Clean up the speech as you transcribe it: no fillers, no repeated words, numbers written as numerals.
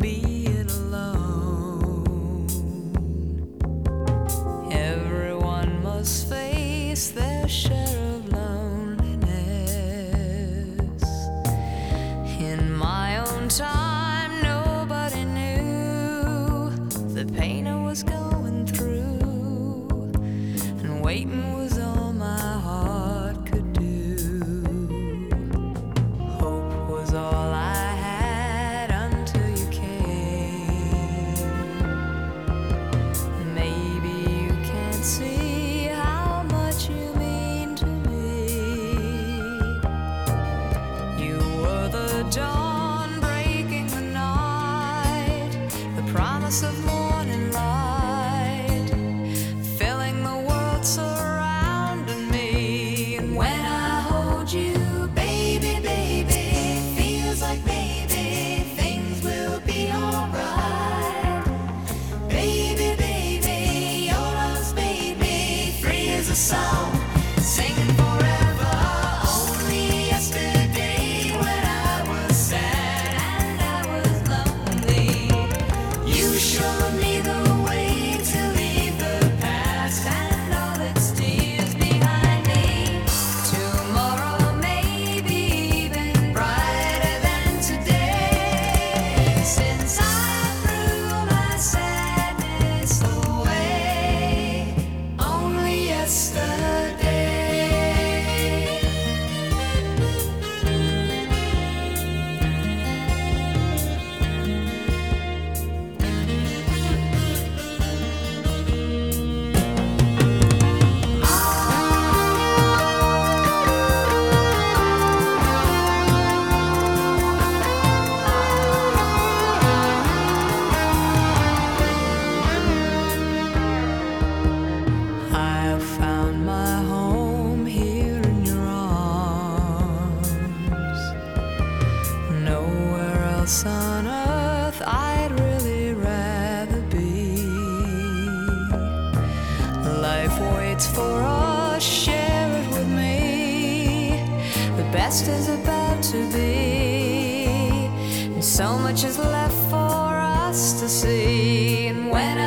being alone. Everyone must face their share of loneliness. In my own time, nobody knew the pain I was going through, and waiting was all my heart could do. Hope was all I had until you came. Maybe you can't see how much you mean to me. You were the dawn breaking the night, the promise of morning light, filling the world surrounding me. And when I hold you, baby, baby, feels like maybe things will be alright. Baby, baby, your love's made me free as a song, singing forever. Only yesterday when I was sad and I was lonely, you showed me the way to leave the past and all its tears behind me. Tomorrow may be even brighter than today, since I threw my sadness away. Only yesterday. I have found my home here in your arms. Nowhere else on earth I'd really rather be. Life waits for us, share it with me. The best is about to be, and so much is left for us to see. And when